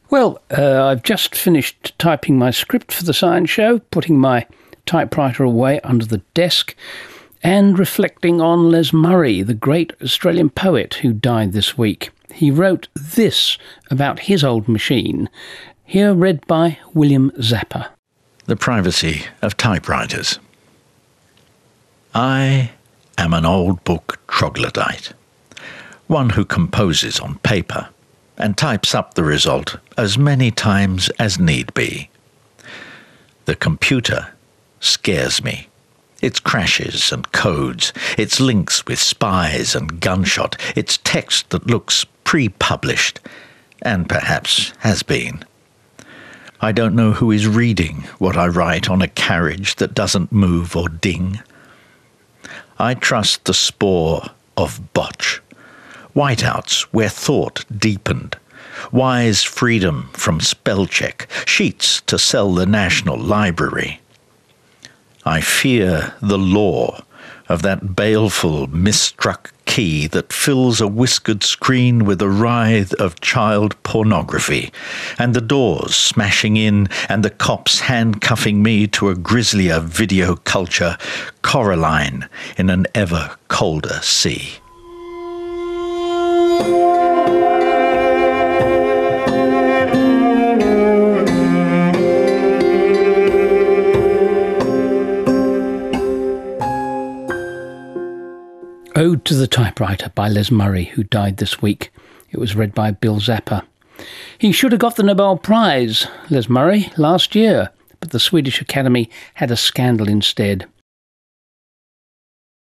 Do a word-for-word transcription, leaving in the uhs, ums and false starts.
Well, uh, I've just finished typing my script for the science show, putting my typewriter away under the desk, and reflecting on Les Murray, the great Australian poet who died this week. He wrote this about his old machine, here read by William Zappa. The privacy of typewriters. I am an old book troglodyte, one who composes on paper and types up the result as many times as need be. The computer scares me. Its crashes and codes, its links with spies and gunshot, its text that looks pre-published, and perhaps has been. I don't know who is reading what I write on a carriage that doesn't move or ding. I trust the spore of botch, whiteouts where thought deepened, wise freedom from spell check, sheets to sell the National Library. I fear the law of that baleful misstruck key that fills a whiskered screen with a writhe of child pornography, and the doors smashing in and the cops handcuffing me to a grislier video culture, Coraline in an ever colder sea. Ode to the Typewriter by Les Murray, who died this week. It was read by Bill Zappa. He should have got the Nobel Prize, Les Murray, last year, but the Swedish Academy had a scandal instead.